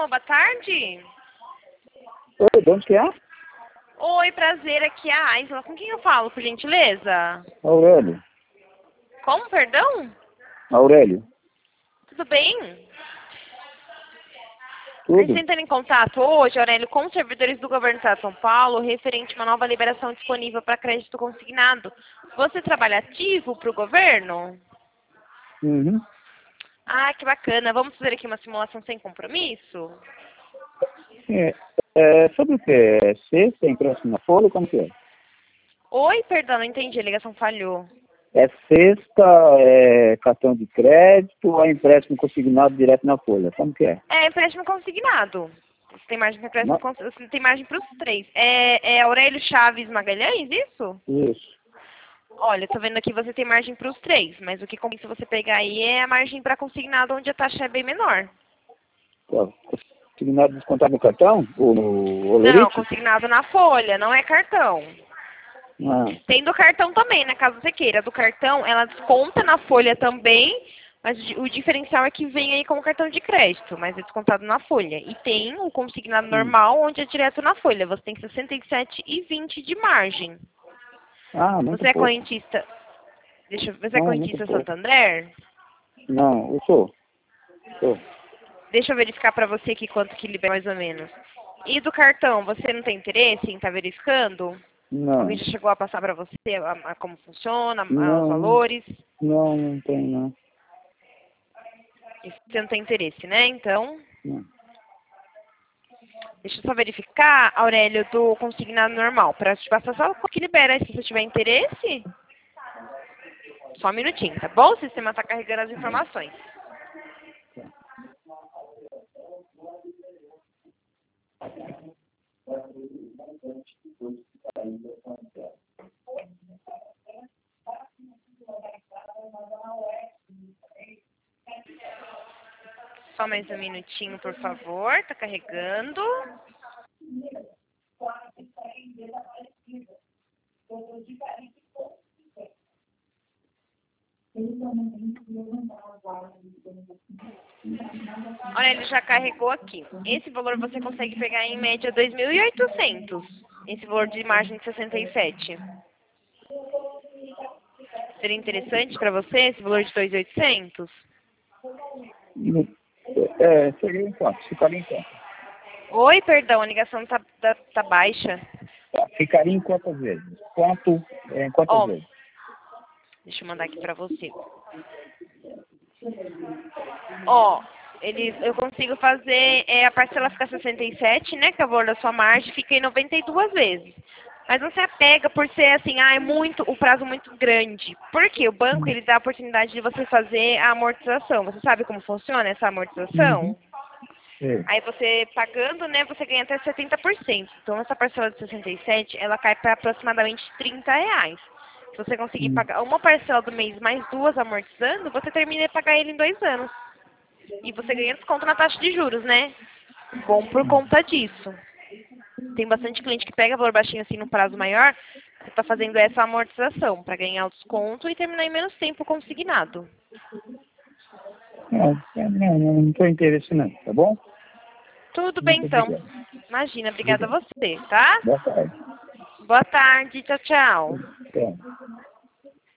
Alô, boa tarde. Oi, de onde que é? Oi, prazer, aqui é a Aisla. Com quem eu falo, por gentileza? Aurélio. Como, perdão? Aurélio. Tudo bem? A gente Tudo? entrando em contato hoje, Aurélio, com os servidores do Governo do Estado de São Paulo, referente a uma nova liberação disponível para crédito consignado. Você trabalha ativo para o governo? Uhum. Ah, que bacana. Vamos fazer aqui uma simulação sem compromisso? Sobre o que? É sexta, empréstimo na folha, como que é? Oi, perdão, não entendi, a ligação falhou. É sexta, é cartão de crédito ou é empréstimo consignado direto na folha? Como que é? É empréstimo consignado. Você tem margem para empréstimo Não. você tem margem para os três. É Aurélio Chaves Magalhães, isso? Isso. Olha, tô vendo aqui você tem margem para os três, mas o que compensa você pegar aí é a margem para consignado, onde a taxa é bem menor. Tá. Consignado descontado no cartão? Ou no Não, olerite? consignado na folha, não é cartão. Ah, Tem do cartão também, né, caso você queira. Do cartão, ela desconta na folha também, mas o diferencial é que vem aí como cartão de crédito, mas é descontado na folha. E tem o consignado normal, onde é direto na folha. Você tem 67,20 de margem. muito Você é pouco. correntista... Deixa eu ver, você é Não, muito correntista pouco. Santander? Não, eu sou. Sou. Deixa eu verificar para você aqui quanto que libera mais ou menos. E do cartão, você não tem interesse em estar verificando? Alguém Não. já chegou a passar para você como funciona, os Não, valores? não tem, não. E você não tem interesse, né? Então, Não. deixa eu só verificar, Aurélio, do consignado normal, para te passar só o que libera. Se você tiver interesse, só um minutinho, tá bom? O sistema está carregando as informações. Só mais um minutinho, por favor. Tá carregando. Olha, ele já carregou aqui. Esse valor você consegue pegar em média 2.800. Esse valor de margem de 67. Seria interessante para você esse valor de 2.800? Seria em quanto? Ficaria em quanto? Oi, perdão, a ligação tá baixa. Ficaria em quantas vezes? Em quantas Ó, vezes? deixa eu mandar aqui para você. Ó, eu consigo fazer, a parcela fica 67, né, que é o valor da sua margem, fica em 92 vezes. Mas não se apega por ser assim, é muito, o prazo muito grande. Por quê? O banco, ele dá a oportunidade de você fazer a amortização. Você sabe como funciona essa Uhum. amortização? É. Aí você pagando, né, você ganha até 70%. Então essa parcela de 67, ela cai para aproximadamente R$ 30. Se você conseguir Hum. pagar uma parcela do mês mais duas amortizando, você termina de pagar ele em 2 anos. E você ganha desconto na taxa de juros, né? Bom por conta disso. Tem bastante cliente que pega valor baixinho assim no prazo maior, você está fazendo essa amortização para ganhar o desconto e terminar em menos tempo consignado. Não tem interesse não, tá bom? Tudo bem Muito então. obrigado. Imagina, obrigada a Obrigado. você, tá? Boa tarde. Boa tarde, tchau, tchau. Tchau.